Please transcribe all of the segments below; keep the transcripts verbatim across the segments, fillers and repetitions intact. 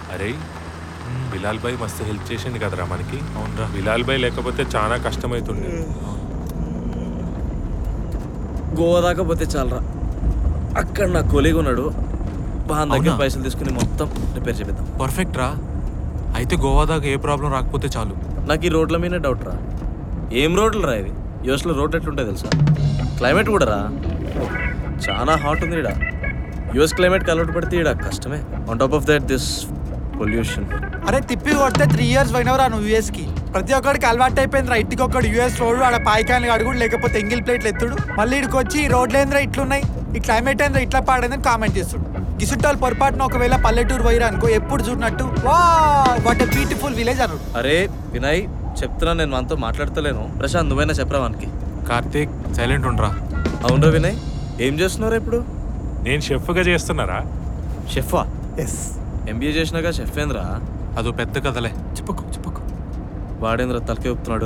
అరే బిలాల్ భాయ్ మస్తు హెల్ప్ చేసింది కదరా మనకి. అవునరా, బిలాల్ భాయ్ లేకపోతే చాలా కష్టమవుతుండే. గోవా దాకా పోతే చాలరా, అక్కడ నా కొలీగ్ ఉన్నాడు, బాగా దగ్గర పైసలు తీసుకుని మొత్తం రిపేర్ చేపిద్దాం. పర్ఫెక్ట్ రా. అయితే గోవా దాకా ఏ ప్రాబ్లం రాకపోతే చాలు. నాకు ఈ రోడ్ల మీద డౌట్ రా. ఏం రోడ్లు రా ఇది? యూఎస్లో రోడ్ ఎట్లుంటాయి తెలుసా? క్లైమేట్ కూడా రా చాలా హాట్ ఉంది ఇక్కడ. యూఎస్ క్లైమేట్కి అలవాటు పడితే ఇక్కడ కష్టమే. On top of that this pollution. అరే తిప్పి కొడితే త్రీ ఇయర్స్ పోయినవరా నువ్వు యూఎస్కి. ప్రతి ఒక్కడికి అలవాటు అయిపోయింది రా. ఇంటికి ఒక్కడు యూఎస్ రోడ్డు ఆడ పాయికాయలు అడుగుడు, లేకపోతే ఎంగిల్ ప్లేట్లు ఎత్తుడు. మళ్ళీ ఇక్కడికి వచ్చి ఈ రోడ్లు ఏంద్రా ఇట్లున్నాయి, ఈ క్లైమేట్ ఏంద్రా ఇట్లా పాడేదని కామెంట్ చేస్తుడు. గిసుట్టాలు పొరపాటున ఒకవేళ పల్లెటూరు పోయిరా అనుకో, ఎప్పుడు చూడనట్టు వా వాట్ ఎ బ్యూటిఫుల్ విలేజ్ అన్నాడు. అరే వినయ్ చెప్తున్నా, నేను మనతో మాట్లాడతలేను. ప్రశాంత్ నువ్వైనా చెప్పరా మనకి. కార్తీక్ సైలెంట్ ఉండరా. అవునరా వినయ్, ఏం చేస్తున్నారా ఇప్పుడు? నేను షెఫ్గా చేస్తున్నారా? షెఫా? ఎస్. ఎంబీఏ చేసినాక షెఫ్ ఏంద్రా? అదో పెద్ద కథలే, చెప్పకు చెప్పకు. వాడేంద్రా తలకే చెప్తున్నాడు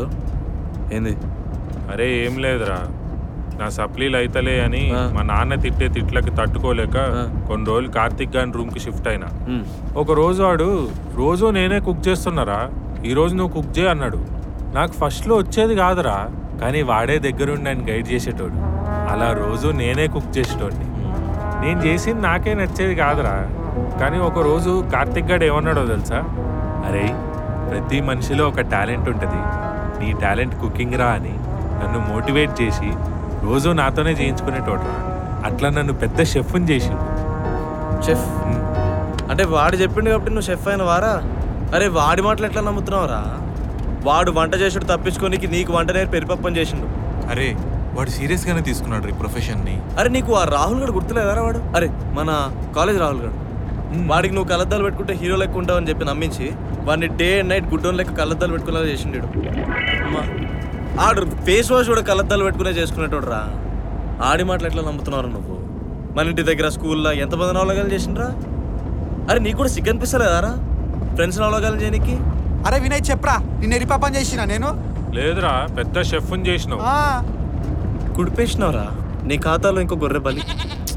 ఏంది? అరే ఏం లేదురా, నా సప్లీలు అయితలే అని ఆ. మా నాన్న తిట్టే తిట్లకి తట్టుకోలేక ఆ. కొన్ని రోజులు కార్తిక్ గాని రూమ్కి షిఫ్ట్ అయినా. ఉమ్. ఒక రోజు వాడు రోజు నేనే కుక్ చేస్తున్నారా, ఈరోజు నువ్వు కుక్ చేయి అన్నాడు. నాకు ఫస్ట్లో వచ్చేది కాదురా, కానీ వాడే దగ్గరుండి ఆయన గైడ్ చేసేటోడు. అలా రోజు నేనే కుక్ చేసేటోడిని. నేను చేసింది నాకే నచ్చేది కాదురా, కానీ ఒక రోజు కార్తిక్ గాడు ఏమన్నాడో తెలుసా? అరే ప్రతి మనిషిలో ఒక టాలెంట్ ఉంటుంది, నీ టాలెంట్ కుకింగ్ రా అని నన్ను మోటివేట్ చేసి రోజు నాతోనే చేయించుకునేటోడ్రా. అట్లా నన్ను పెద్ద షెఫ్ని చేసి. షెఫ్ అంటే వాడు చెప్పిండు కాబట్టి నువ్వు షెఫ్ అయిన వారా? అరే వాడి మాటలు ఎట్లా నమ్ముతున్నావురా? వాడు వంట చేసుడు తప్పించుకోనికి నీకు వంట నేర్పి పెరిపప్పని చేసిండు. అరే వాడు సీరియస్ గానే తీసుకున్నాడు ఈ ప్రొఫెషన్ ని. అరే నీకు ఆ రాహుల్ గడు గుర్తులేదారా? వాడు అరే మన కాలేజ్ రాహుల్ గడు. వాడికి నువ్వు కళ్ళద్దాలు పెట్టుకుంటే హీరో లెక్క ఉంటావు అని చెప్పి నమ్మించి వాడిని డే అండ్ నైట్ గుడ్డోన్ లెక్క కళ్ళద్దాలు పెట్టుకునేలా చేసిండు. అమ్మా ఆడు ఫేస్ వాష్ కూడా కళ్ళద్దాలు పెట్టుకునే చేసుకునేటోడు రా. ఆడి మాటలు ఎట్లా నమ్ముతున్నారు నువ్వు? మన ఇంటి దగ్గర స్కూల్లో ఎంతమంది అవలోగాలు చేసిండ్రా? అరే నీకు కూడా సిగ్గు అనిపిస్తలేదారా ఫ్రెండ్స్ అవలోగాలు చేయడానికి? అరే వినయ్ చెప్పరా, నిన్ను ఎరి పాపం చేసినా నేను? లేదురా, పెద్ద షెఫ్ని చేసినావు. ఆ. కుడిపేసినవరా నీ ఖాతాలో ఇంకో గొర్రె బలి.